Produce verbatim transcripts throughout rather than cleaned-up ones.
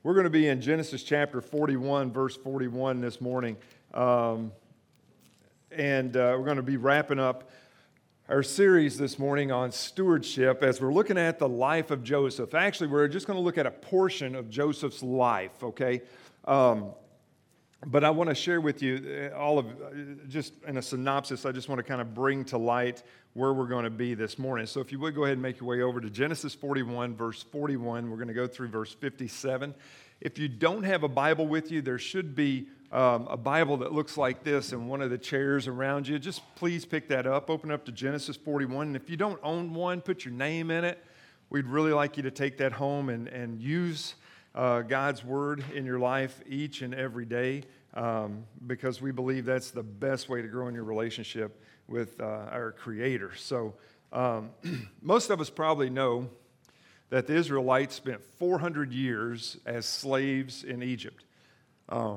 We're going to be in Genesis chapter forty-one, verse forty-one this morning. Um, and uh, we're going to be wrapping up our series this morning on stewardship as we're looking at the life of Joseph. Actually, we're just going to look at a portion of Joseph's life, okay? Um, but I want to share with you all of, just in a synopsis, I just want to kind of bring to light where we're going to be this morning. So if you would go ahead and make your way over to Genesis forty-one, verse forty-one. We're going to go through verse fifty-seven. If you don't have a Bible with you, there should be um, a Bible that looks like this in one of the chairs around you. Just please pick that up. Open up to Genesis forty-one. And if you don't own one, put your name in it. We'd really like you to take that home and, and use uh, God's Word in your life each and every day um, because we believe that's the best way to grow in your relationship with uh, our Creator. So um, most of us probably know that the Israelites spent four hundred years as slaves in Egypt. Uh,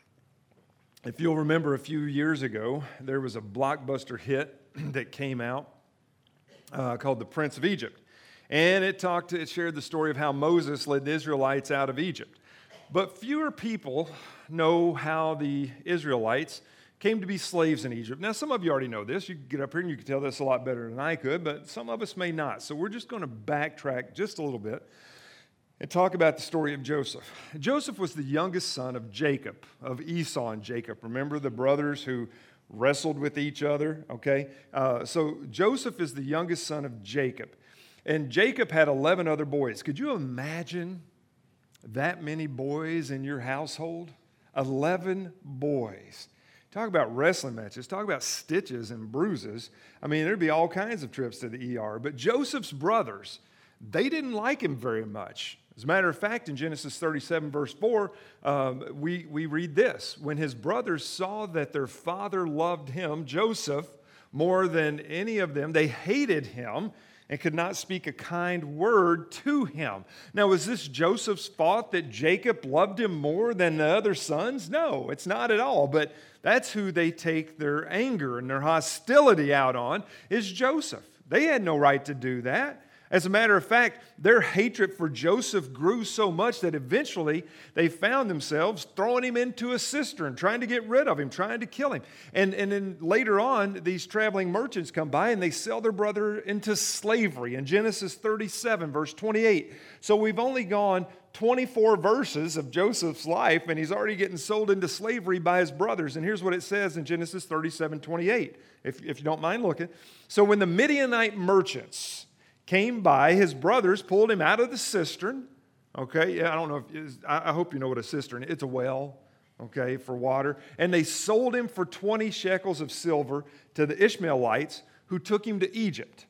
if you'll remember a few years ago, there was a blockbuster hit that came out uh, called The Prince of Egypt. And it talked, it shared the story of how Moses led the Israelites out of Egypt. But fewer people know how the Israelites came to be slaves in Egypt. Now, some of you already know this. You can get up here and you can tell this a lot better than I could, but some of us may not. So we're just going to backtrack just a little bit and talk about the story of Joseph. Joseph was the youngest son of Jacob, of Esau and Jacob. Remember the brothers who wrestled with each other, okay? Uh, so Joseph is the youngest son of Jacob. And Jacob had eleven other boys. Could you imagine that many boys in your household? eleven boys. Talk about wrestling matches. Talk about stitches and bruises. I mean, there'd be all kinds of trips to the E R. But Joseph's brothers, they didn't like him very much. As a matter of fact, in Genesis thirty-seven, verse four, um, we, we read this. When his brothers saw that their father loved him, Joseph, more than any of them, they hated him and could not speak a kind word to him. Now, was this Joseph's fault that Jacob loved him more than the other sons? No, it's not at all. But that's who they take their anger and their hostility out on, is Joseph. They had no right to do that. As a matter of fact, their hatred for Joseph grew so much that eventually they found themselves throwing him into a cistern, trying to get rid of him, trying to kill him. And, and then later on, these traveling merchants come by and they sell their brother into slavery in Genesis thirty-seven, verse twenty-eight. So we've only gone twenty-four verses of Joseph's life, and he's already getting sold into slavery by his brothers. And here's what it says in Genesis thirty-seven, twenty-eight, if, if you don't mind looking. So when the Midianite merchants came by, his brothers pulled him out of the cistern. Okay, yeah, I don't know if, I hope you know what a cistern is. It's a well, okay, for water. And they sold him for twenty shekels of silver to the Ishmaelites who took him to Egypt.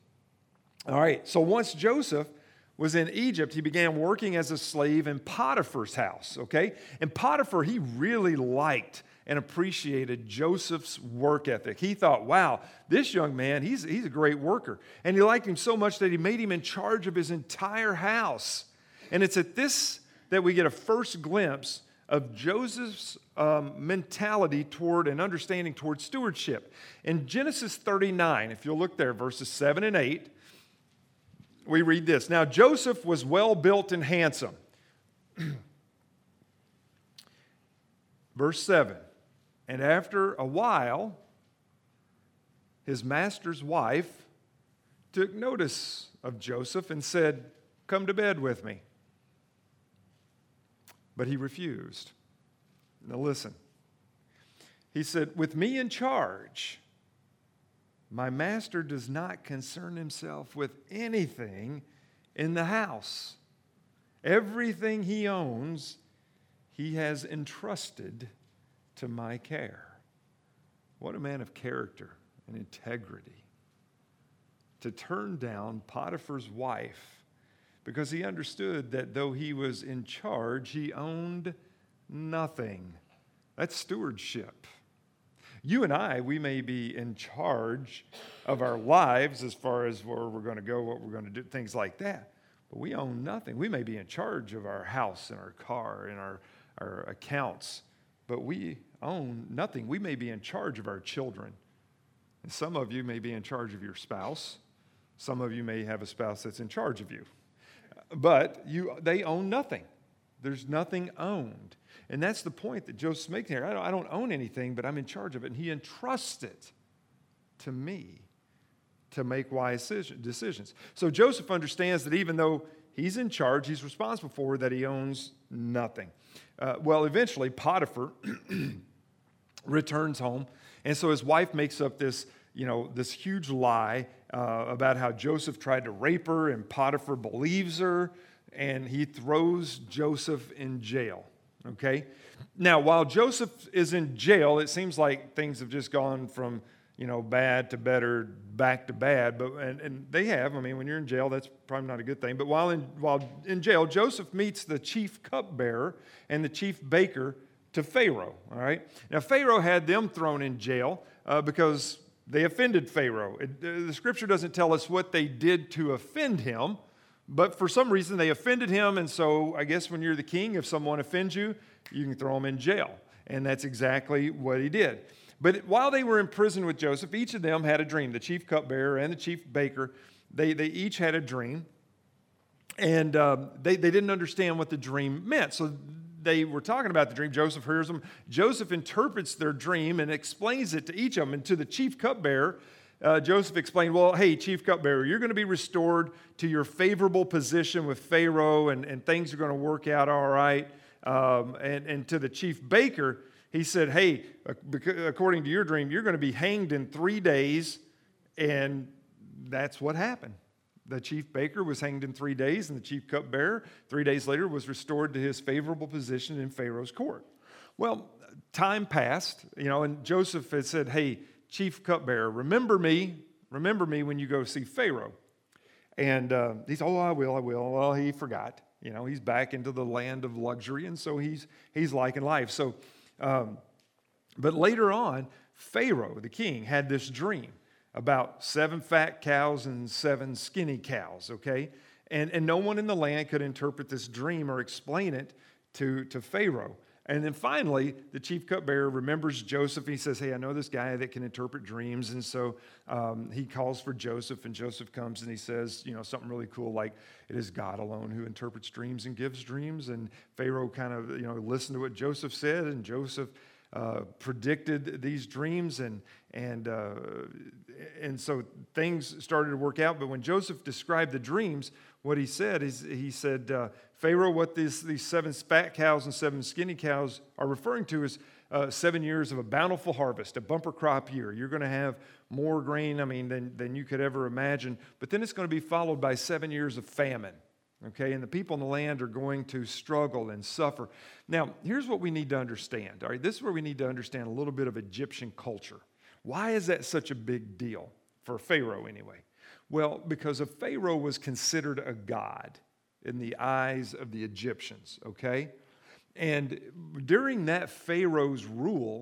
All right, so once Joseph was in Egypt, he began working as a slave in Potiphar's house, okay? And Potiphar, he really liked and appreciated Joseph's work ethic. He thought, wow, this young man, he's, he's a great worker. And he liked him so much that he made him in charge of his entire house. And it's at this that we get a first glimpse of Joseph's um, mentality toward and understanding toward stewardship. In Genesis thirty-nine, if you'll look there, verses seven and eight, we read this. Now Joseph was well built and handsome. Verse seven. And after a while, his master's wife took notice of Joseph and said, "Come to bed with me." But he refused. Now listen. He said, "With me in charge, my master does not concern himself with anything in the house. Everything he owns, he has entrusted to my care." What a man of character and integrity. To turn down Potiphar's wife because he understood that though he was in charge, he owned nothing. That's stewardship. You and I, we may be in charge of our lives as far as where we're going to go, what we're going to do, things like that. But we own nothing. We may be in charge of our house and our car and our, our accounts, but we own nothing. We may be in charge of our children. And some of you may be in charge of your spouse. Some of you may have a spouse that's in charge of you. But you, they own nothing. There's nothing owned. And that's the point that Joseph's making here. I don't, I don't own anything, but I'm in charge of it. And he entrusts it to me to make wise decisions. So Joseph understands that even though he's in charge, he's responsible for, that he owns nothing. Uh, well, eventually, Potiphar returns home. And so his wife makes up this, you know, this huge lie uh, about how Joseph tried to rape her, and Potiphar believes her, and he throws Joseph in jail, okay? Now, while Joseph is in jail, it seems like things have just gone from, you know, bad to better, back to bad, but and, and they have. I mean, when you're in jail, that's probably not a good thing. But while in while in jail, Joseph meets the chief cupbearer and the chief baker to Pharaoh, all right? Now, Pharaoh had them thrown in jail uh, because they offended Pharaoh. It, uh, the scripture doesn't tell us what they did to offend him, but for some reason they offended him, and so I guess when you're the king, if someone offends you, you can throw them in jail. And that's exactly what he did. But while they were in prison with Joseph, each of them had a dream. The chief cupbearer and the chief baker, they, they each had a dream, and uh, they, they didn't understand what the dream meant. So they were talking about the dream. Joseph hears them. Joseph interprets their dream and explains it to each of them. And to the chief cupbearer, uh, Joseph explained, well, hey, chief cupbearer, you're going to be restored to your favorable position with Pharaoh, and, and things are going to work out all right. Um, and, and to the chief baker, he said, hey, according to your dream, you're going to be hanged in three days. And that's what happened. The chief baker was hanged in three days, and the chief cupbearer, three days later, was restored to his favorable position in Pharaoh's court. Well, time passed, you know, and Joseph had said, hey, chief cupbearer, remember me, remember me when you go see Pharaoh. And uh, he said, oh, I will, I will. Well, he forgot. You know, he's back into the land of luxury, and so he's he's liking life. So, um, but later on, Pharaoh, the king, had this dream about seven fat cows and seven skinny cows, okay? And, and no one in the land could interpret this dream or explain it to, to Pharaoh. And then finally, the chief cupbearer remembers Joseph. He says, hey, I know this guy that can interpret dreams. And so um, he calls for Joseph, and Joseph comes and he says, you know, something really cool like, it is God alone who interprets dreams and gives dreams. And Pharaoh kind of, you know, listened to what Joseph said, and Joseph Uh, predicted these dreams, and and uh, and so things started to work out. But when Joseph described the dreams, what he said is he said, uh, Pharaoh, what these these seven fat cows and seven skinny cows are referring to is uh, seven years of a bountiful harvest, a bumper crop year. You're going to have more grain, I mean, than than you could ever imagine. But then it's going to be followed by seven years of famine. Okay, and the people in the land are going to struggle and suffer. Now, here's what we need to understand. All right, this is where we need to understand a little bit of Egyptian culture. Why is that such a big deal for Pharaoh anyway? Well, because a Pharaoh was considered a god in the eyes of the Egyptians, okay? And during that Pharaoh's rule,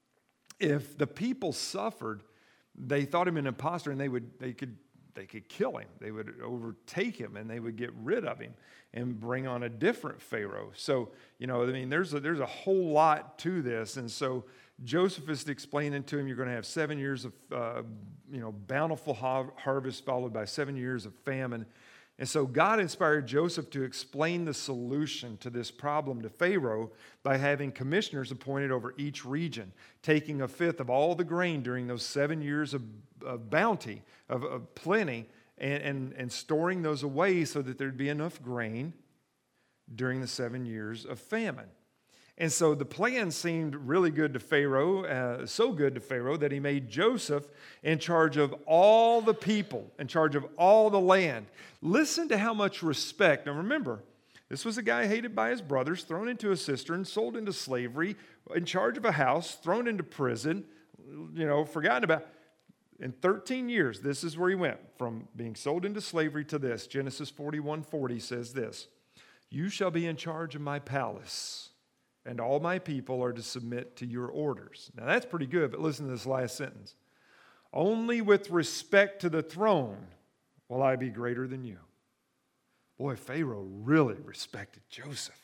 if the people suffered, they thought him an imposter, and they would they could They could kill him. They would overtake him, and they would get rid of him and bring on a different Pharaoh. So, you know, I mean, there's a, there's a whole lot to this. And so Joseph is explaining to him, you're going to have seven years of, uh, you know, bountiful ha- harvest followed by seven years of famine. And so God inspired Joseph to explain the solution to this problem to Pharaoh by having commissioners appointed over each region, taking a fifth of all the grain during those seven years of, of bounty, of, of plenty, and, and, and storing those away so that there'd be enough grain during the seven years of famine. And so the plan seemed really good to Pharaoh, uh, so good to Pharaoh that he made Joseph in charge of all the people, in charge of all the land. Listen to how much respect. Now remember, this was a guy hated by his brothers, thrown into a cistern, sold into slavery, in charge of a house, thrown into prison, you know, forgotten about. In thirteen years, this is where he went, from being sold into slavery to this. Genesis forty-one forty says this, you shall be in charge of my palace, and all my people are to submit to your orders. Now that's pretty good, but listen to this last sentence. Only with respect to the throne will I be greater than you. Boy, Pharaoh really respected Joseph.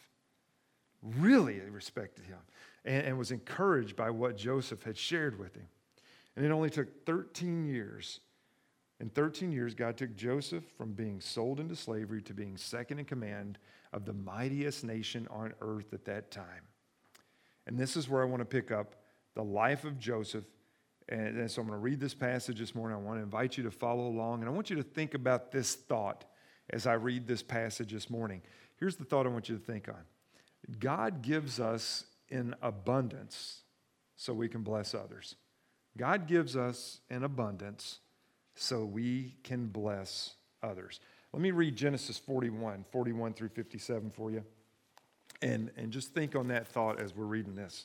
Really respected him, and, and was encouraged by what Joseph had shared with him. And it only took thirteen years. In thirteen years, God took Joseph from being sold into slavery to being second in command of the mightiest nation on earth at that time. And this is where I want to pick up the life of Joseph. And, and so I'm going to read this passage this morning. I want to invite you to follow along. And I want you to think about this thought as I read this passage this morning. Here's the thought I want you to think on. God gives us in abundance so we can bless others. God gives us in abundance so we can bless others. Let me read Genesis forty-one, forty-one through fifty-seven for you. And, and just think on that thought as we're reading this.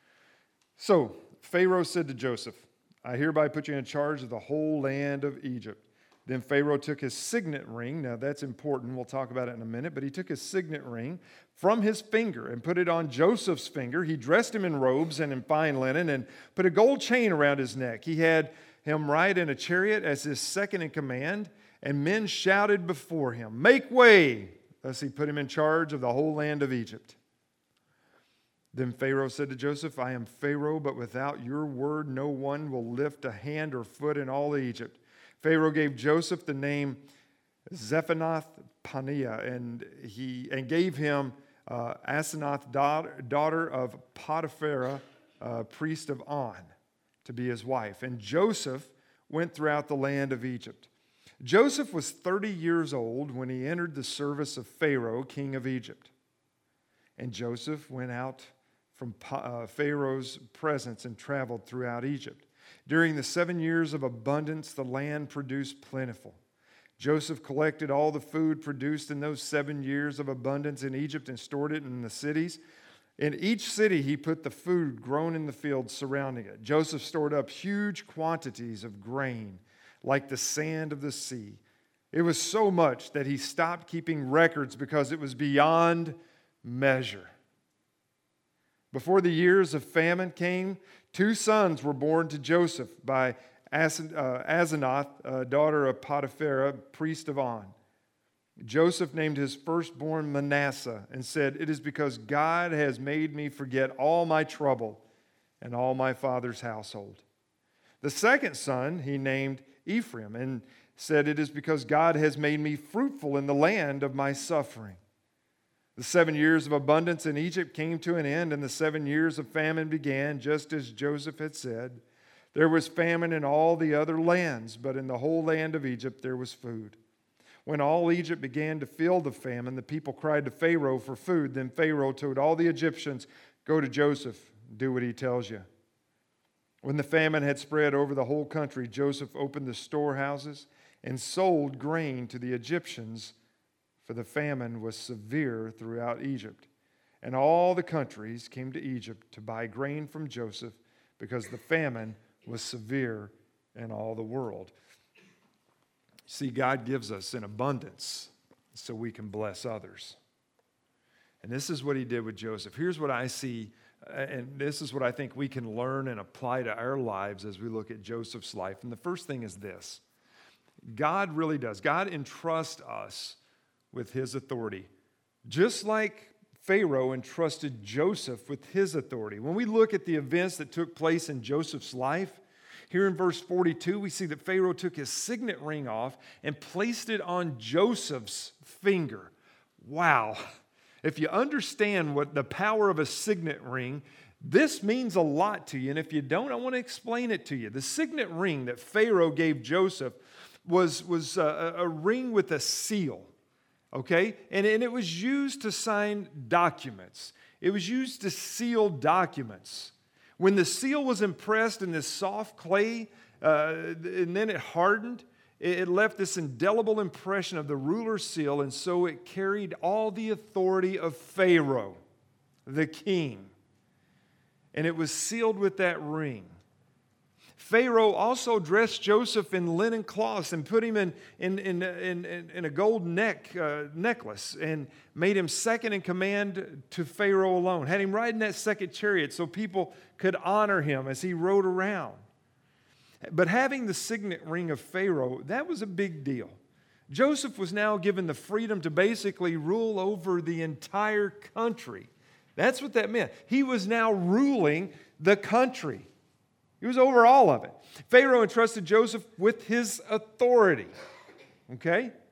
So, Pharaoh said to Joseph, I hereby put you in charge of the whole land of Egypt. Then Pharaoh took his signet ring. Now, that's important. We'll talk about it in a minute. But he took his signet ring from his finger and put it on Joseph's finger. He dressed him in robes and in fine linen and put a gold chain around his neck. He had him ride in a chariot as his second in command, and men shouted before him, make way! Thus he put him in charge of the whole land of Egypt. Then Pharaoh said to Joseph, I am Pharaoh, but without your word no one will lift a hand or foot in all Egypt. Pharaoh gave Joseph the name Zephanath-Paneah, and he and gave him uh, Asenath, daughter, daughter of Potiphera, uh, priest of On, to be his wife. And Joseph went throughout the land of Egypt. Joseph was thirty years old when he entered the service of Pharaoh, king of Egypt. And Joseph went out from uh, Pharaoh's presence and traveled throughout Egypt. During the seven years of abundance, the land produced plentiful. Joseph collected all the food produced in those seven years of abundance in Egypt and stored it in the cities. In each city, he put the food grown in the fields surrounding it. Joseph stored up huge quantities of grain, like the sand of the sea. It was so much that he stopped keeping records because it was beyond measure. Before the years of famine came, two sons were born to Joseph by Asenath, uh, daughter of Potiphera, priest of On. Joseph named his firstborn Manasseh and said, it is because God has made me forget all my trouble and all my father's household. The second son he named Ephraim and said, it is because God has made me fruitful in the land of my suffering. The seven years of abundance in Egypt came to an end, and the seven years of famine began, just as Joseph had said. There was famine in all the other lands, but in the whole land of Egypt there was food. When all Egypt began to feel the famine, the people cried to Pharaoh for food. Then Pharaoh told all the Egyptians, go to Joseph, do what he tells you. When the famine had spread over the whole country, Joseph opened the storehouses and sold grain to the Egyptians, for the famine was severe throughout Egypt. And all the countries came to Egypt to buy grain from Joseph because the famine was severe in all the world. See, God gives us in abundance so we can bless others. And this is what he did with Joseph. Here's what I see, and this is what I think we can learn and apply to our lives as we look at Joseph's life. And the first thing is this. God really does. God entrusts us with his authority, just like Pharaoh entrusted Joseph with his authority. When we look at the events that took place in Joseph's life, here in verse forty-two, we see that Pharaoh took his signet ring off and placed it on Joseph's finger. Wow. If you understand what the power of a signet ring, this means a lot to you. And if you don't, I want to explain it to you. The signet ring that Pharaoh gave Joseph was, was a, a ring with a seal. Okay? And, and it was used to sign documents. It was used to seal documents. When the seal was impressed in this soft clay, uh, and then it hardened, it, it left this indelible impression of the ruler's seal, and so it carried all the authority of Pharaoh, the king. And it was sealed with that ring. Pharaoh also dressed Joseph in linen cloths and put him in, in, in, in, in a gold neck uh, necklace and made him second in command to Pharaoh alone. Had him ride in that second chariot so people could honor him as he rode around. But having the signet ring of Pharaoh, that was a big deal. Joseph was now given the freedom to basically rule over the entire country. That's what that meant. He was now ruling the country. He was over all of it. Pharaoh entrusted Joseph with his authority. Okay?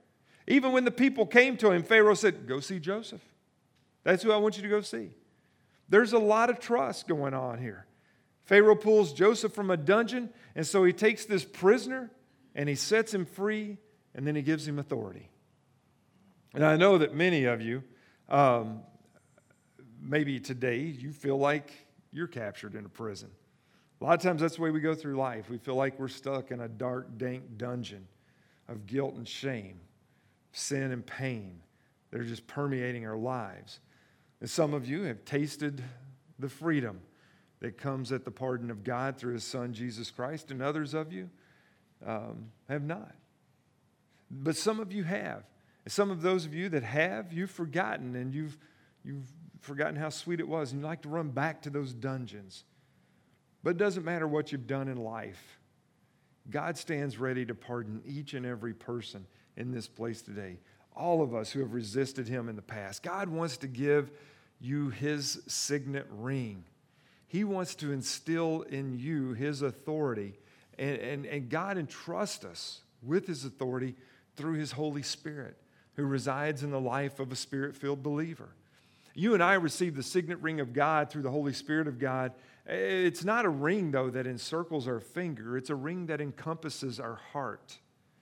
Even when the people came to him, Pharaoh said, go see Joseph. That's who I want you to go see. There's a lot of trust going on here. Pharaoh pulls Joseph from a dungeon, and so he takes this prisoner and he sets him free, and then he gives him authority. And I know that many of you, um, maybe today, you feel like you're captured in a prison. A lot of times that's the way we go through life. We feel like we're stuck in a dark, dank dungeon of guilt and shame, sin and pain. They're just permeating our lives. And some of you have tasted the freedom that comes at the pardon of God through His Son, Jesus Christ, and others of you um, have not. But some of you have. And some of those of you that have, you've forgotten, and you've, you've forgotten how sweet it was, and you like to run back to those dungeons. But it doesn't matter what you've done in life. God stands ready to pardon each and every person in this place today. All of us who have resisted Him in the past. God wants to give you His signet ring. He wants to instill in you His authority. And, and, and God entrusts us with His authority through His Holy Spirit, who resides in the life of a Spirit-filled believer. You and I receive the signet ring of God through the Holy Spirit of God. It's not a ring, though, that encircles our finger. It's a ring that encompasses our heart.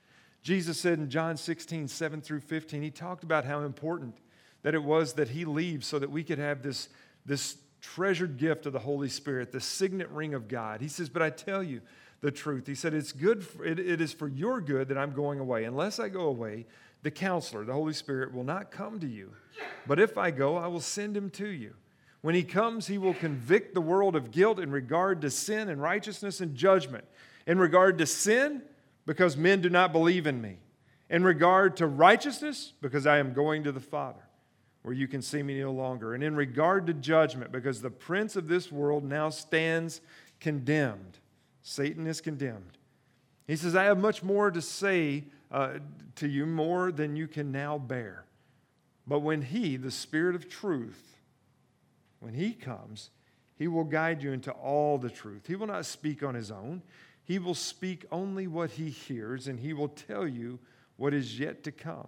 Jesus said in John sixteen, seven through fifteen, He talked about how important that it was that He leaves so that we could have this, this treasured gift of the Holy Spirit, the signet ring of God. He says, but I tell you the truth. He said, it's good. For, it, it is for your good that I'm going away. Unless I go away, the Counselor, the Holy Spirit, will not come to you. But if I go, I will send Him to you. When He comes, He will convict the world of guilt in regard to sin and righteousness and judgment. In regard to sin, because men do not believe in Me. In regard to righteousness, because I am going to the Father, where you can see Me no longer. And in regard to judgment, because the prince of this world now stands condemned. Satan is condemned. He says, I have much more to say uh, to you, more than you can now bear. But when He, the Spirit of truth, when He comes, He will guide you into all the truth. He will not speak on His own. He will speak only what He hears, and He will tell you what is yet to come.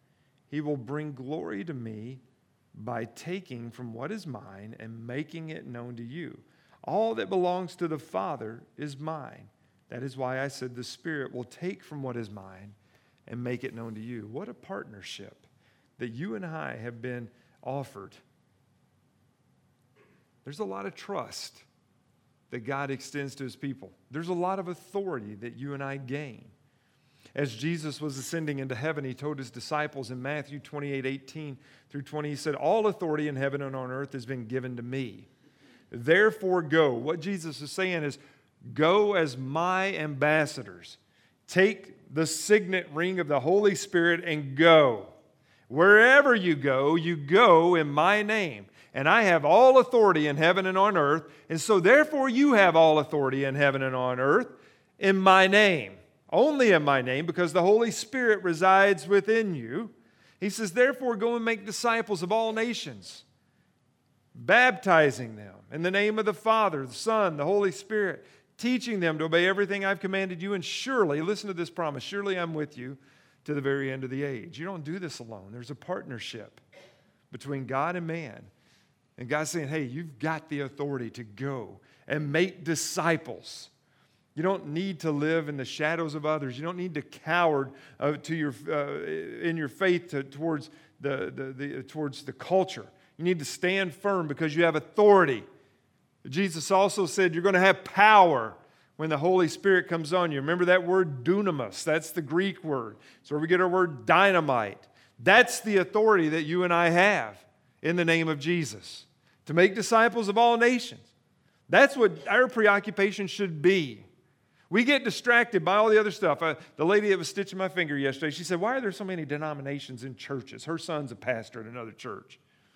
He will bring glory to Me by taking from what is mine and making it known to you. All that belongs to the Father is mine. That is why I said the Spirit will take from what is mine and make it known to you. What a partnership that you and I have been offered. There's a lot of trust that God extends to His people. There's a lot of authority that you and I gain. As Jesus was ascending into heaven, He told His disciples in Matthew twenty-eight, eighteen through twenty, He said, all authority in heaven and on earth has been given to Me. Therefore go. What Jesus is saying is, go as My ambassadors. Take the signet ring of the Holy Spirit and go. Wherever you go, you go in My name. And I have all authority in heaven and on earth. And so therefore you have all authority in heaven and on earth in My name. Only in My name, because the Holy Spirit resides within you. He says, therefore go and make disciples of all nations, baptizing them in the name of the Father, the Son, the Holy Spirit, teaching them to obey everything I've commanded you. And surely, listen to this promise, surely I'm with you to the very end of the age. You don't do this alone. There's a partnership between God and man. And God's saying, hey, you've got the authority to go and make disciples. You don't need to live in the shadows of others. You don't need to cower uh, to your, uh, in your faith to, towards, the, the, the, towards the culture. You need to stand firm because you have authority. Jesus also said you're going to have power when the Holy Spirit comes on you. Remember that word dunamis? That's the Greek word. It's where we get our word dynamite. That's the authority that you and I have in the name of Jesus, to make disciples of all nations. That's what our preoccupation should be. We get distracted by all the other stuff. Uh, the lady that was stitching my finger yesterday, she said, why are there so many denominations in churches? Her son's a pastor at another church.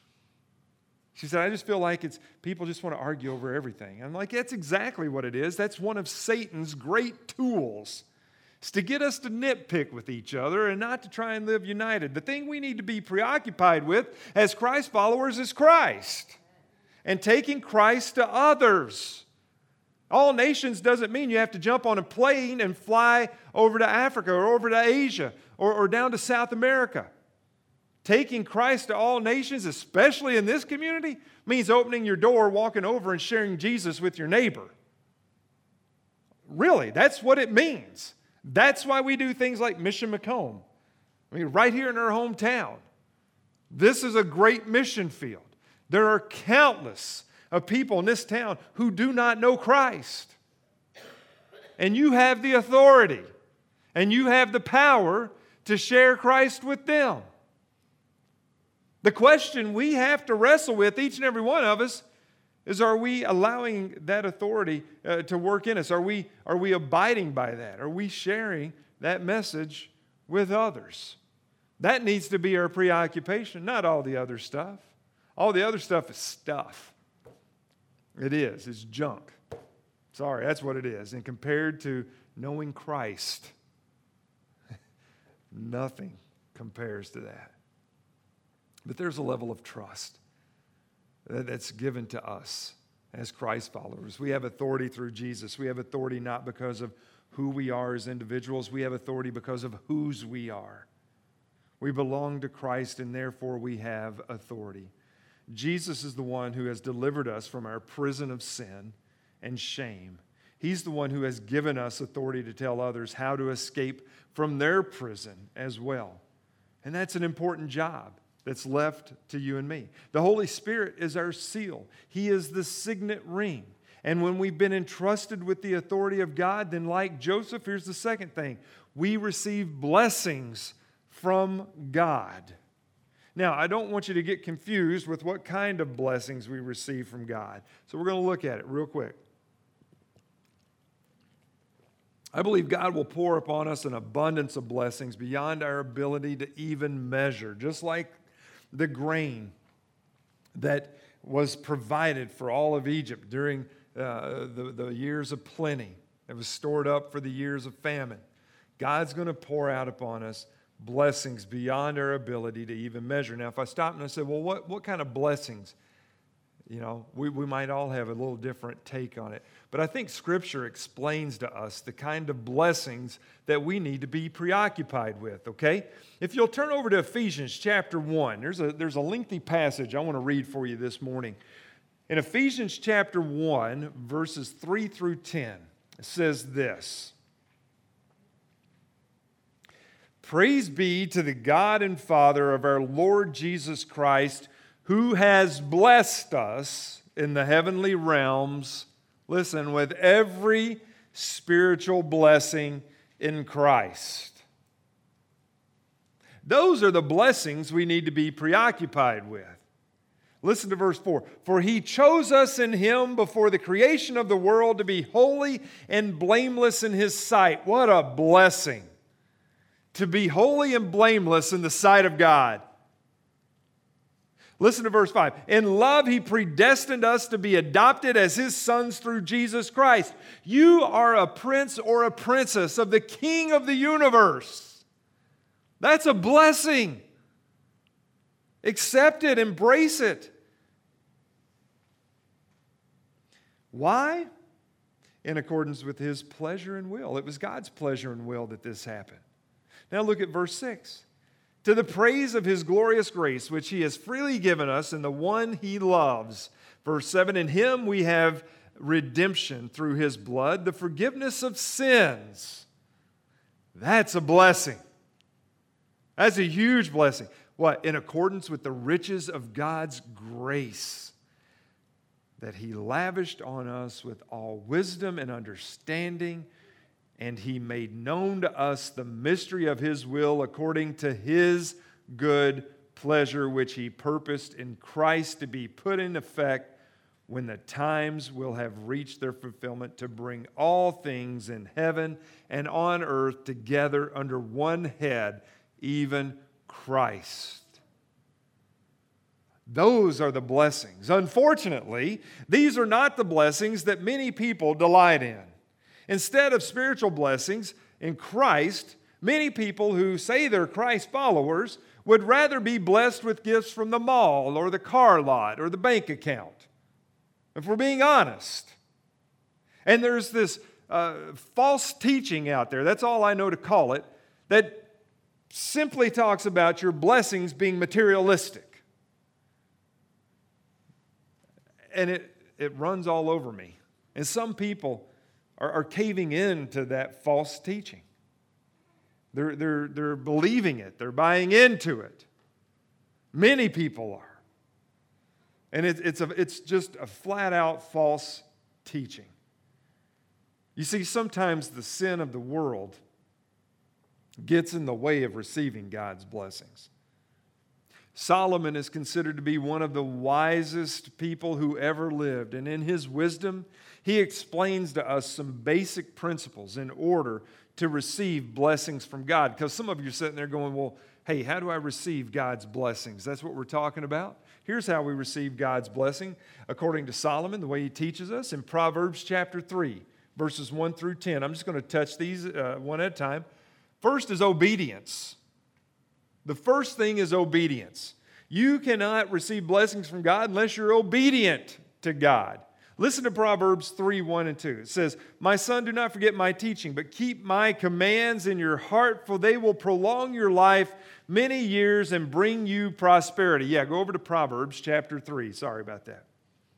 She said, I just feel like it's people just want to argue over everything. I'm like, that's exactly what it is. That's one of Satan's great tools. It's to get us to nitpick with each other and not to try and live united. The thing we need to be preoccupied with as Christ followers is Christ and taking Christ to others. All nations doesn't mean you have to jump on a plane and fly over to Africa or over to Asia or, or down to South America. Taking Christ to all nations, especially in this community, means opening your door, walking over, and sharing Jesus with your neighbor. Really, that's what it means. That's why we do things like Mission Macomb. I mean, right here in our hometown. This is a great mission field. There are countless of people in this town who do not know Christ. And you have the authority and you have the power to share Christ with them. The question we have to wrestle with, each and every one of us, is are we allowing that authority uh, to work in us? Are we, are we abiding by that? Are we sharing that message with others? That needs to be our preoccupation, not all the other stuff. All the other stuff is stuff. It is. It's junk. Sorry, that's what it is. And compared to knowing Christ, nothing compares to that. But there's a level of trust that's given to us as Christ followers. We have authority through Jesus. We have authority not because of who we are as individuals. We have authority because of whose we are. We belong to Christ, and therefore we have authority. Jesus is the one who has delivered us from our prison of sin and shame. He's the one who has given us authority to tell others how to escape from their prison as well. And that's an important job that's left to you and me. The Holy Spirit is our seal. He is the signet ring. And when we've been entrusted with the authority of God, then like Joseph, here's the second thing. We receive blessings from God. Now, I don't want you to get confused with what kind of blessings we receive from God. So we're going to look at it real quick. I believe God will pour upon us an abundance of blessings beyond our ability to even measure, just like the grain that was provided for all of Egypt during uh, the, the years of plenty. It was stored up for the years of famine. God's going to pour out upon us blessings beyond our ability to even measure. Now, if I stop and I say, well, what, what kind of blessings? You know, we, we might all have a little different take on it. But I think Scripture explains to us the kind of blessings that we need to be preoccupied with, okay? If you'll turn over to Ephesians chapter one, there's a, there's a lengthy passage I want to read for you this morning. In Ephesians chapter one, verses three through ten, it says this. Praise be to the God and Father of our Lord Jesus Christ, who has blessed us in the heavenly realms, listen, with every spiritual blessing in Christ. Those are the blessings we need to be preoccupied with. Listen to verse four. For he chose us in him before the creation of the world to be holy and blameless in his sight. What a blessing! To be holy and blameless in the sight of God. Listen to verse five. In love, he predestined us to be adopted as his sons through Jesus Christ. You are a prince or a princess of the King of the universe. That's a blessing. Accept it, embrace it. Why? In accordance with his pleasure and will. It was God's pleasure and will that this happened. Now look at verse six. To the praise of his glorious grace, which he has freely given us in the one he loves. Verse seven, in him we have redemption through his blood, the forgiveness of sins. That's a blessing. That's a huge blessing. What? In accordance with the riches of God's grace that he lavished on us with all wisdom and understanding. And he made known to us the mystery of his will according to his good pleasure, which he purposed in Christ to be put in effect when the times will have reached their fulfillment, to bring all things in heaven and on earth together under one head, even Christ. Those are the blessings. Unfortunately, these are not the blessings that many people delight in. Instead of spiritual blessings in Christ, many people who say they're Christ followers would rather be blessed with gifts from the mall or the car lot or the bank account, if we're being honest. And there's this uh, false teaching out there, that's all I know to call it, that simply talks about your blessings being materialistic. And it, it runs all over me. And some people are, are caving into that false teaching. They're, they're, they're believing it. They're buying into it. Many people are. And it, it's, a, it's just a flat-out false teaching. You see, sometimes the sin of the world gets in the way of receiving God's blessings. Solomon is considered to be one of the wisest people who ever lived. And in his wisdom, he explains to us some basic principles in order to receive blessings from God. Because some of you are sitting there going, well, hey, how do I receive God's blessings? That's what we're talking about. Here's how we receive God's blessing according to Solomon, the way he teaches us in Proverbs chapter three, verses one through ten. I'm just going to touch these uh, one at a time. First is obedience. The first thing is obedience. You cannot receive blessings from God unless you're obedient to God. Listen to Proverbs three, one and two. It says, "My son, do not forget my teaching, but keep my commands in your heart, for they will prolong your life many years and bring you prosperity." Yeah, go over to Proverbs chapter three. Sorry about that.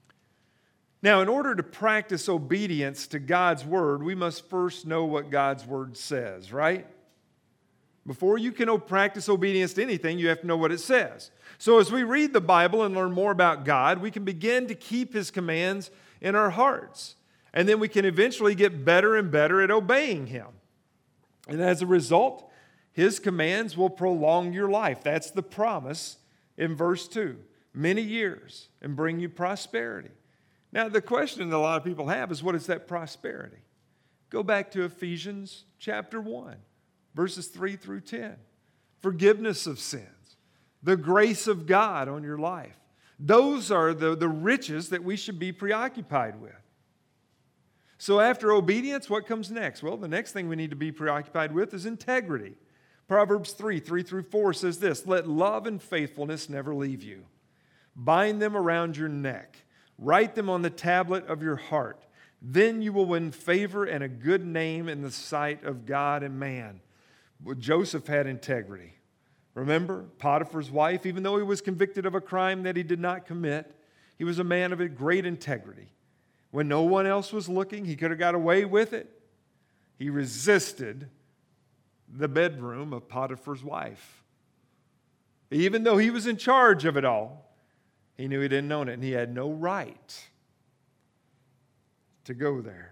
Now, in order to practice obedience to God's word, we must first know what God's word says, right? Before you can practice obedience to anything, you have to know what it says. So as we read the Bible and learn more about God, we can begin to keep His commands in our hearts. And then we can eventually get better and better at obeying Him. And as a result, His commands will prolong your life. That's the promise in verse two. Many years and bring you prosperity. Now, the question that a lot of people have is, what is that prosperity? Go back to Ephesians chapter one. Verses three through ten. Forgiveness of sins. The grace of God on your life. Those are the, the riches that we should be preoccupied with. So after obedience, what comes next? Well, the next thing we need to be preoccupied with is integrity. Proverbs three, three through four says this, "Let love and faithfulness never leave you. Bind them around your neck. Write them on the tablet of your heart. Then you will win favor and a good name in the sight of God and man." Well, Joseph had integrity. Remember, Potiphar's wife, even though he was convicted of a crime that he did not commit, he was a man of great integrity. When no one else was looking, he could have got away with it. He resisted the bedroom of Potiphar's wife. Even though he was in charge of it all, he knew he didn't own it, and he had no right to go there.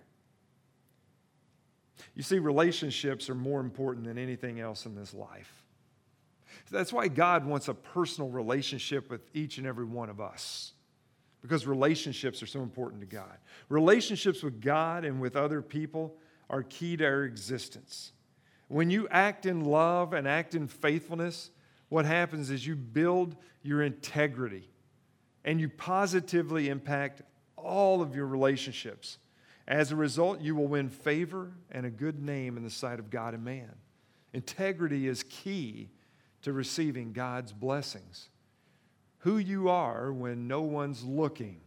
You see, relationships are more important than anything else in this life. That's why God wants a personal relationship with each and every one of us, because relationships are so important to God. Relationships with God and with other people are key to our existence. When you act in love and act in faithfulness, what happens is you build your integrity and you positively impact all of your relationships. As a result, you will win favor and a good name in the sight of God and man. Integrity is key to receiving God's blessings. Who you are when no one's looking.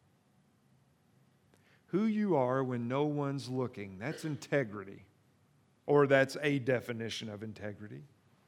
Who you are when no one's looking. That's integrity. Or that's a definition of integrity.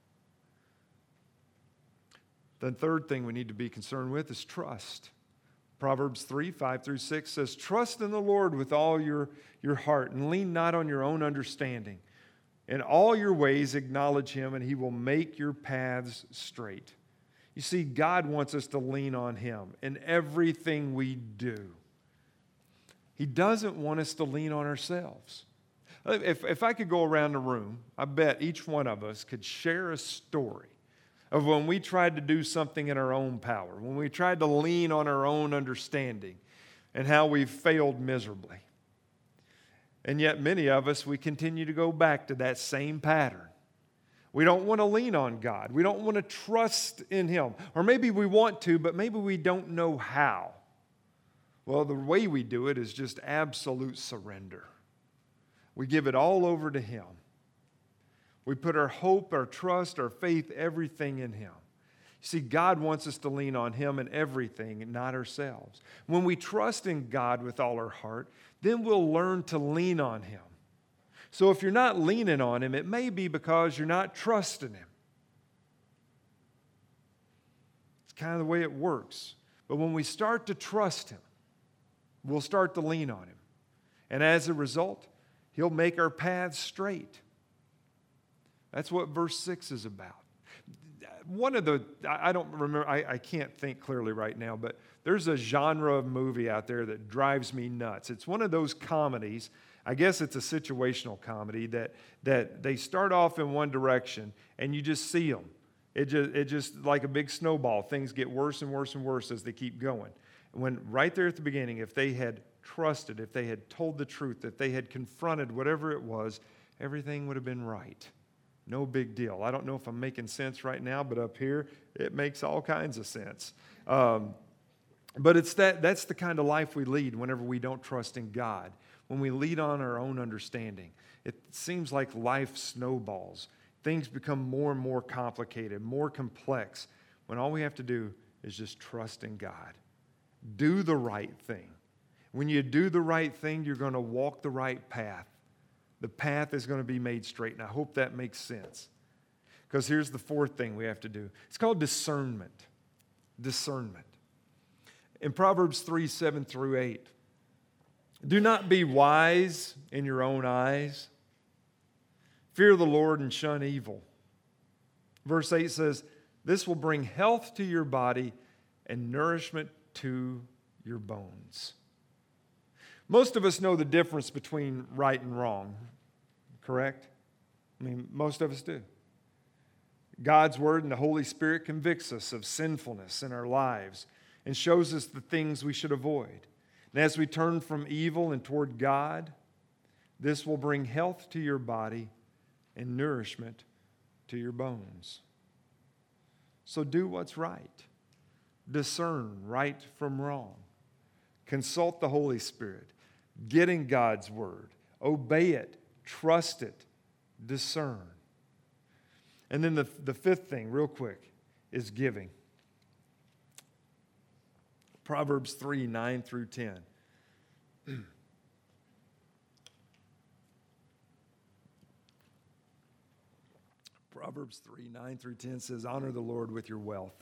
The third thing we need to be concerned with is trust. Proverbs three, five through six says, "Trust in the Lord with all your, your heart and lean not on your own understanding. In all your ways acknowledge Him and He will make your paths straight." You see, God wants us to lean on Him in everything we do. He doesn't want us to lean on ourselves. If, if I could go around the room, I bet each one of us could share a story of when we tried to do something in our own power, when we tried to lean on our own understanding, and how we failed miserably. And yet many of us, we continue to go back to that same pattern. We don't want to lean on God. We don't want to trust in Him. Or maybe we want to, but maybe we don't know how. Well, the way we do it is just absolute surrender. We give it all over to Him. We put our hope, our trust, our faith, everything in Him. See, God wants us to lean on Him in everything and not ourselves. When we trust in God with all our heart, then we'll learn to lean on Him. So if you're not leaning on Him, it may be because you're not trusting Him. It's kind of the way it works. But when we start to trust Him, we'll start to lean on Him. And as a result, He'll make our paths straight. That's what verse six is about. One of the, I don't remember, I, I can't think clearly right now, but there's a genre of movie out there that drives me nuts. It's one of those comedies, I guess it's a situational comedy, that, that they start off in one direction and you just see them. It just, it just, like a big snowball, things get worse and worse and worse as they keep going. When right there at the beginning, if they had trusted, if they had told the truth, if they had confronted whatever it was, everything would have been right. No big deal. I don't know if I'm making sense right now, but up here, it makes all kinds of sense. Um, but it's that that's the kind of life we lead whenever we don't trust in God. When we lead on our own understanding, it seems like life snowballs. Things become more and more complicated, more complex, when all we have to do is just trust in God. Do the right thing. When you do the right thing, you're going to walk the right path. The path is going to be made straight, and I hope that makes sense. Because here's the fourth thing we have to do. It's called discernment. Discernment. In Proverbs three, seven through eight, do not be wise in your own eyes. Fear the Lord and shun evil. Verse eight says, this will bring health to your body and nourishment to your bones. Most of us know the difference between right and wrong, correct? I mean, most of us do. God's Word and the Holy Spirit convicts us of sinfulness in our lives and shows us the things we should avoid. And as we turn from evil and toward God, this will bring health to your body and nourishment to your bones. So do what's right. Discern right from wrong. Consult the Holy Spirit. Get in God's Word. Obey it. Trust it. Discern. And then the, the fifth thing, real quick, is giving. Proverbs three, nine through ten. Proverbs three, nine through ten says, honor the Lord with your wealth,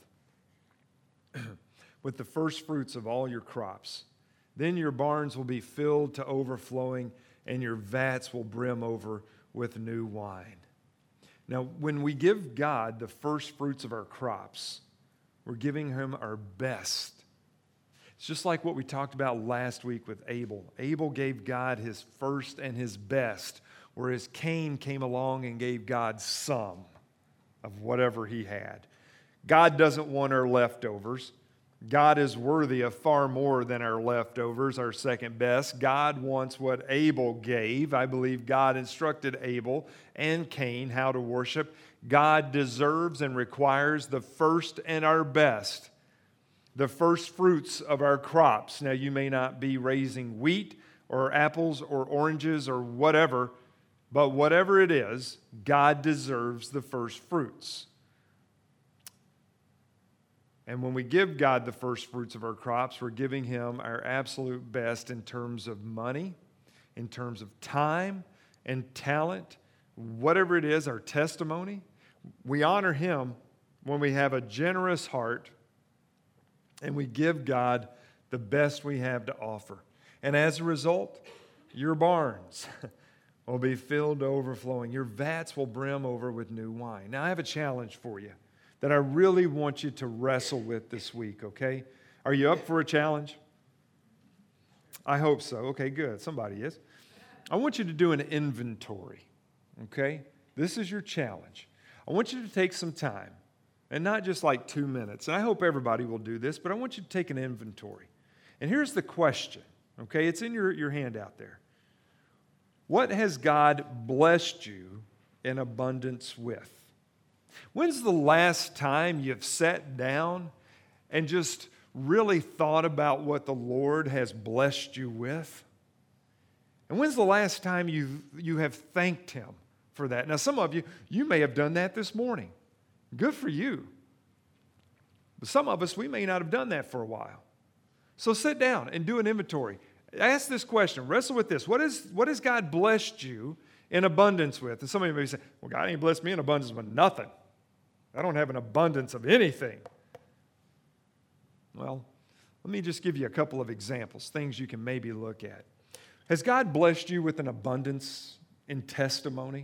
with the first fruits of all your crops. Then your barns will be filled to overflowing, and your vats will brim over with new wine. Now, when we give God the first fruits of our crops, we're giving Him our best. It's just like what we talked about last week with Abel. Abel gave God his first and his best, whereas Cain came along and gave God some of whatever he had. God doesn't want our leftovers. God is worthy of far more than our leftovers, our second best. God wants what Abel gave. I believe God instructed Abel and Cain how to worship. God deserves and requires the first and our best, the first fruits of our crops. Now, you may not be raising wheat or apples or oranges or whatever, but whatever it is, God deserves the first fruits. And when we give God the first fruits of our crops, we're giving Him our absolute best in terms of money, in terms of time and talent, whatever it is, our testimony. We honor Him when we have a generous heart and we give God the best we have to offer. And as a result, your barns will be filled to overflowing. Your vats will brim over with new wine. Now, I have a challenge for you that I really want you to wrestle with this week, okay? Are you up for a challenge? I hope so. Okay, good. Somebody is. I want you to do an inventory, okay? This is your challenge. I want you to take some time, and not just like two minutes. And I hope everybody will do this, but I want you to take an inventory. And here's the question, okay? It's in your, your handout there. What has God blessed you in abundance with? When's the last time you've sat down and just really thought about what the Lord has blessed you with? And when's the last time you you have thanked Him for that? Now, some of you, you may have done that this morning. Good for you. But some of us, we may not have done that for a while. So sit down and do an inventory. Ask this question. Wrestle with this. What, is, what has God blessed you in abundance with? And somebody may say, well, God ain't blessed me in abundance with nothing. I don't have an abundance of anything. Well, let me just give you a couple of examples, things you can maybe look at. Has God blessed you with an abundance in testimony?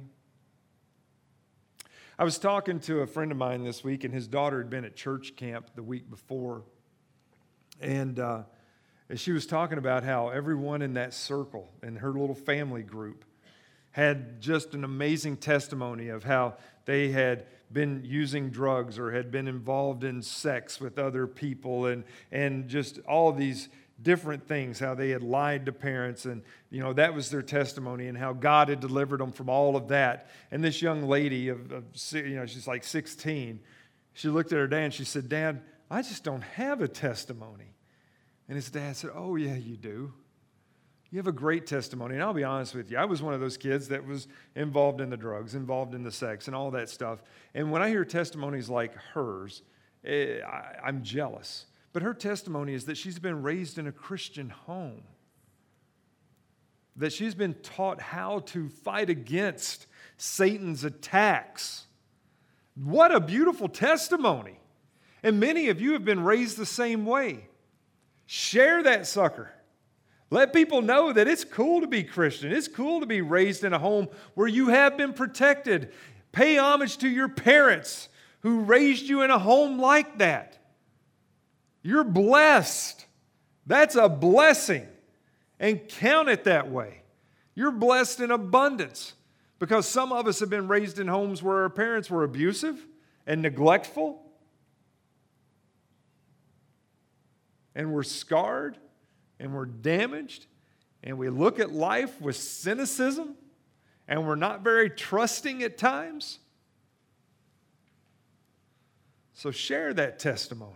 I was talking to a friend of mine this week, and his daughter had been at church camp the week before. And, uh, and she was talking about how everyone in that circle, in her little family group, had just an amazing testimony of how they had been using drugs or had been involved in sex with other people, and, and just all of these different things, how they had lied to parents, and you know that was their testimony, and how God had delivered them from all of that. And this young lady of, of you know she's like sixteen, she looked at her dad and she said, "Dad, I just don't have a testimony." And his dad said, "Oh yeah, you do. You have a great testimony." And I'll be honest with you, I was one of those kids that was involved in the drugs, involved in the sex, and all that stuff. And when I hear testimonies like hers, eh, I, I'm jealous. But her testimony is that she's been raised in a Christian home, that she's been taught how to fight against Satan's attacks. What a beautiful testimony. And many of you have been raised the same way. Share that sucker. Let people know that it's cool to be Christian. It's cool to be raised in a home where you have been protected. Pay homage to your parents who raised you in a home like that. You're blessed. That's a blessing. And count it that way. You're blessed in abundance, because some of us have been raised in homes where our parents were abusive and neglectful, and we're scarred, and we're damaged, and we look at life with cynicism, and we're not very trusting at times. So share that testimony.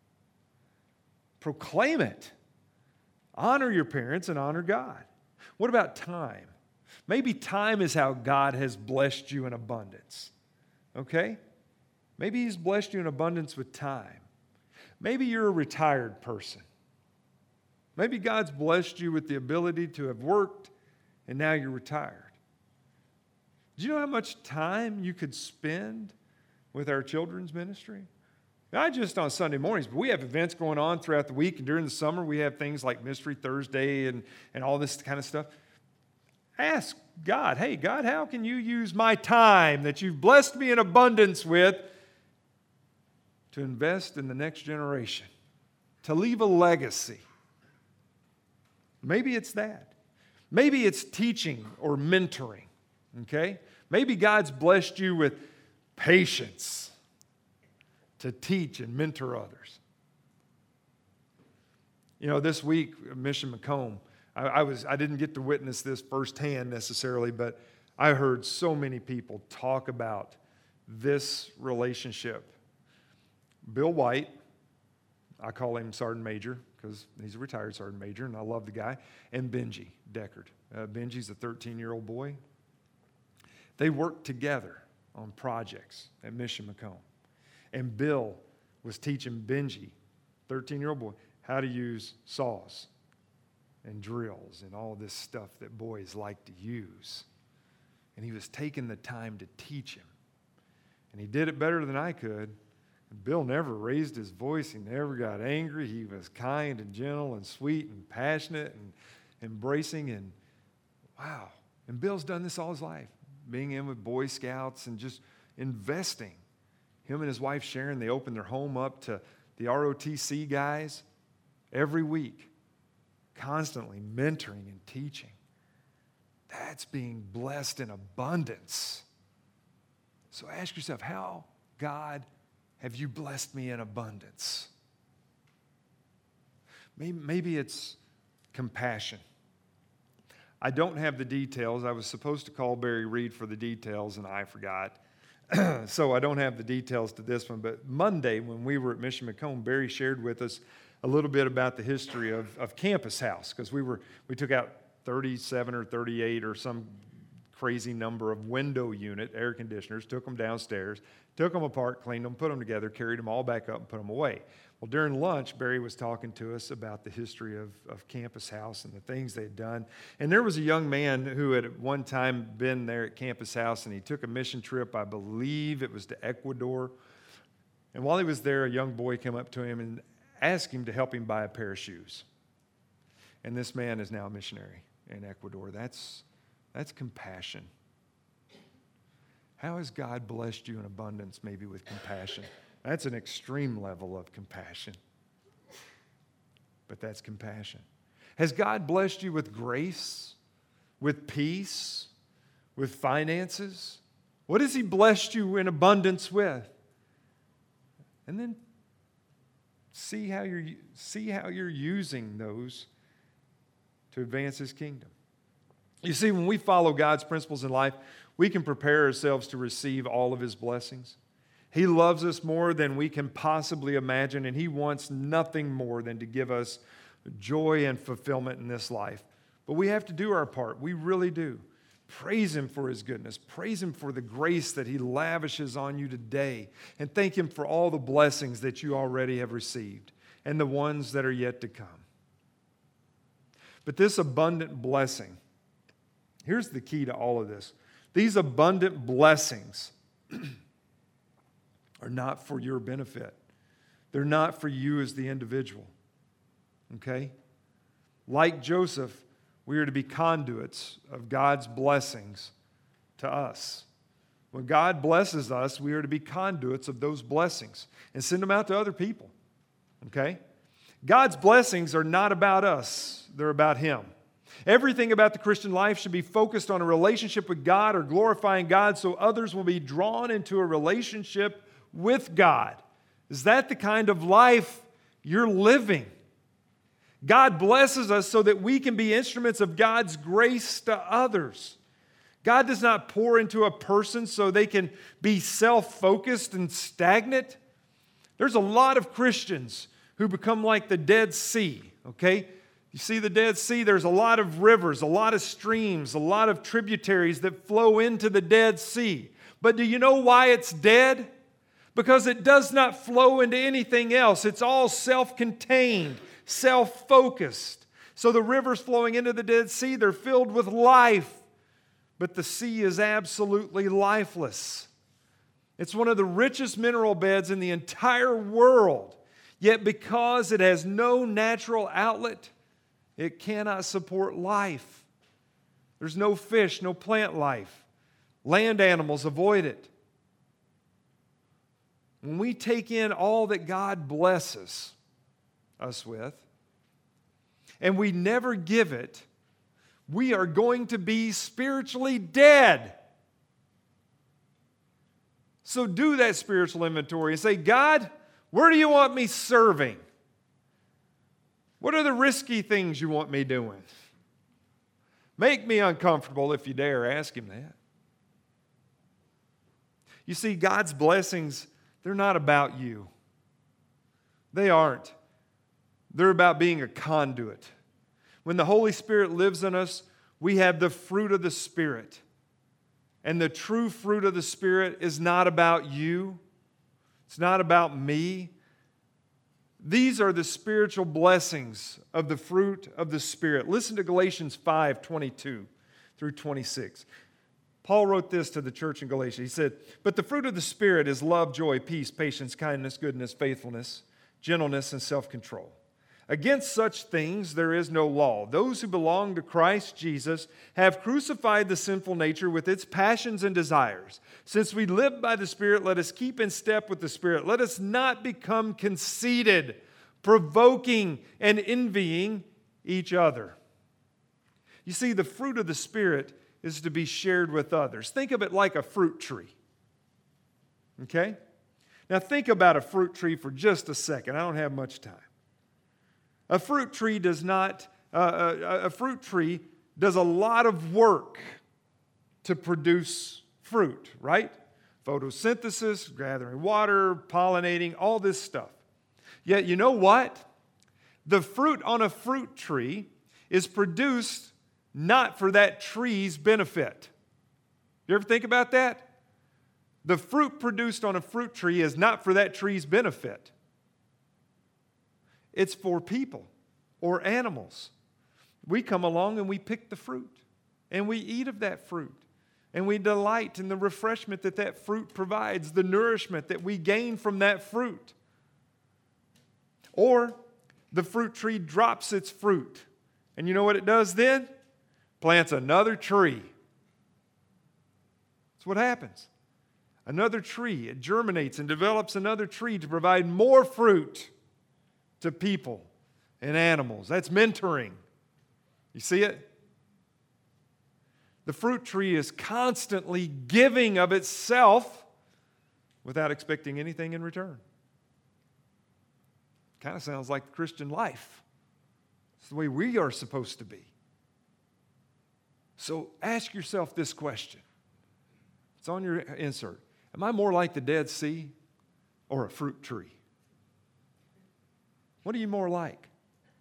Proclaim it. Honor your parents and honor God. What about time? Maybe time is how God has blessed you in abundance. Okay? Maybe He's blessed you in abundance with time. Maybe you're a retired person. Maybe God's blessed you with the ability to have worked and now you're retired. Do you know how much time you could spend with our children's ministry? Not just on Sunday mornings, but we have events going on throughout the week, and during the summer we have things like Mystery Thursday and, and all this kind of stuff. Ask God, hey, God, how can you use my time that you've blessed me in abundance with to invest in the next generation, to leave a legacy? Maybe it's that. Maybe it's teaching or mentoring, okay? Maybe God's blessed you with patience to teach and mentor others. You know, this week, Mission Macomb, I, I was I didn't get to witness this firsthand necessarily, but I heard so many people talk about this relationship. Bill White, I call him Sergeant Major because he's a retired Sergeant Major, and I love the guy, and Benji Deckard. Uh, Benji's a thirteen-year-old boy. They worked together on projects at Mission Macomb. And Bill was teaching Benji, thirteen-year-old boy, how to use saws and drills and all this stuff that boys like to use. And he was taking the time to teach him. And he did it better than I could. And Bill never raised his voice. He never got angry. He was kind and gentle and sweet and passionate and embracing. And wow. And Bill's done this all his life, being in with Boy Scouts and just investing. Him and his wife Sharon, they opened their home up to the R O T C guys every week, constantly mentoring and teaching. That's being blessed in abundance. So ask yourself, how, God, have you blessed me in abundance? Maybe, maybe it's compassion. I don't have the details. I was supposed to call Barry Reed for the details, and I forgot. So I don't have the details to this one, but Monday when we were at Mission Macomb, Barry shared with us a little bit about the history of, of Campus House, because we were we took out thirty-seven or thirty-eight or some crazy number of window unit air conditioners, took them downstairs, took them apart, cleaned them, put them together, carried them all back up and put them away. Well, during lunch, Barry was talking to us about the history of, of Campus House and the things they'd done. And there was a young man who had at one time been there at Campus House, and he took a mission trip, I believe it was to Ecuador. And while he was there, a young boy came up to him and asked him to help him buy a pair of shoes. And this man is now a missionary in Ecuador. That's, that's compassion. How has God blessed you in abundance, maybe with compassion? That's an extreme level of compassion. But that's compassion. Has God blessed you with grace, with peace, with finances? What has He blessed you in abundance with? And then see how you're, see how you're using those to advance His kingdom. You see, when we follow God's principles in life, we can prepare ourselves to receive all of His blessings. He loves us more than we can possibly imagine, and He wants nothing more than to give us joy and fulfillment in this life. But we have to do our part. We really do. Praise Him for His goodness. Praise Him for the grace that He lavishes on you today. And thank Him for all the blessings that you already have received and the ones that are yet to come. But this abundant blessing, here's the key to all of this. These abundant blessings are not for your benefit. They're not for you as the individual. Okay? Like Joseph, we are to be conduits of God's blessings to us. When God blesses us, we are to be conduits of those blessings and send them out to other people. Okay? God's blessings are not about us. They're about Him. Everything about the Christian life should be focused on a relationship with God or glorifying God so others will be drawn into a relationship with God. Is that the kind of life you're living? God blesses us so that we can be instruments of God's grace to others. God does not pour into a person so they can be self-focused and stagnant. There's a lot of Christians who become like the Dead Sea, okay? You see the Dead Sea, there's a lot of rivers, a lot of streams, a lot of tributaries that flow into the Dead Sea. But do you know why it's dead? Because it does not flow into anything else. It's all self-contained, self-focused. So the rivers flowing into the Dead Sea, they're filled with life. But the sea is absolutely lifeless. It's one of the richest mineral beds in the entire world. Yet because it has no natural outlet, it cannot support life. There's no fish, no plant life. Land animals avoid it. When we take in all that God blesses us with, and we never give it, we are going to be spiritually dead. So do that spiritual inventory and say, God, where do you want me serving? What are the risky things you want me doing? Make me uncomfortable if you dare ask Him that. You see, God's blessings, they're not about you. They aren't. They're about being a conduit. When the Holy Spirit lives in us, we have the fruit of the Spirit. And the true fruit of the Spirit is not about you. It's not about me. These are the spiritual blessings of the fruit of the Spirit. Listen to Galatians five, twenty-two through twenty-six. Paul wrote this to the church in Galatia. He said, "But the fruit of the Spirit is love, joy, peace, patience, kindness, goodness, faithfulness, gentleness, and self-control. Against such things there is no law. Those who belong to Christ Jesus have crucified the sinful nature with its passions and desires. Since we live by the Spirit, let us keep in step with the Spirit. Let us not become conceited, provoking and envying each other." You see, the fruit of the Spirit is to be shared with others. Think of it like a fruit tree. Okay? Now think about a fruit tree for just a second. I don't have much time. A fruit tree does not, uh, a, a fruit tree does a lot of work to produce fruit, right? Photosynthesis, gathering water, pollinating, all this stuff. Yet you know what? The fruit on a fruit tree is produced not for that tree's benefit. You ever think about that? The fruit produced on a fruit tree is not for that tree's benefit. It's for people or animals. We come along and we pick the fruit, and we eat of that fruit, and we delight in the refreshment that that fruit provides, the nourishment that we gain from that fruit. Or the fruit tree drops its fruit, and you know what it does then? Plants another tree. That's what happens. Another tree, it germinates and develops another tree to provide more fruit to people and animals. That's mentoring. You see it? The fruit tree is constantly giving of itself without expecting anything in return. Kind of sounds like the Christian life. It's the way we are supposed to be. So ask yourself this question. It's on your insert. Am I more like the Dead Sea or a fruit tree? What are you more like?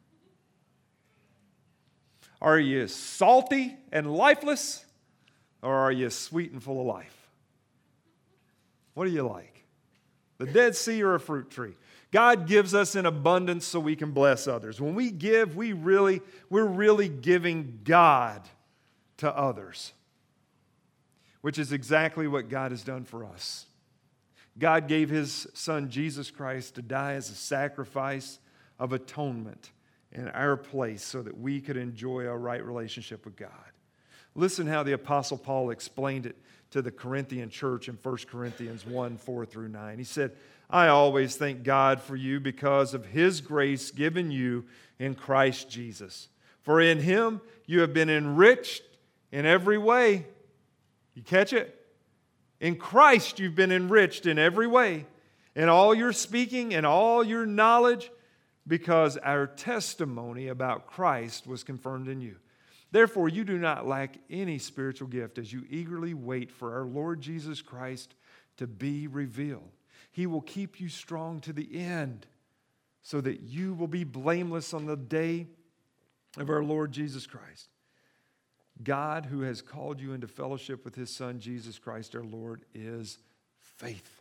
Are you salty and lifeless, or are you sweet and full of life? What do you like? The Dead Sea or a fruit tree? God gives us in abundance so we can bless others. When we give, we really, we're really giving God to others, which is exactly what God has done for us. God gave His Son, Jesus Christ, to die as a sacrifice of atonement in our place so that we could enjoy a right relationship with God. Listen how the Apostle Paul explained it to the Corinthian church in First Corinthians one, four through nine. He said, I always thank God for you because of His grace given you in Christ Jesus. For in Him you have been enriched in every way. You catch it? In Christ you've been enriched in every way, in all your speaking and all your knowledge, because our testimony about Christ was confirmed in you. Therefore, you do not lack any spiritual gift as you eagerly wait for our Lord Jesus Christ to be revealed. He will keep you strong to the end so that you will be blameless on the day of our Lord Jesus Christ. God, who has called you into fellowship with His Son, Jesus Christ our Lord, is faithful.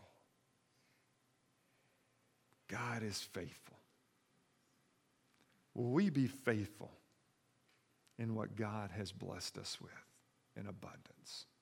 God is faithful. Will we be faithful in what God has blessed us with in abundance?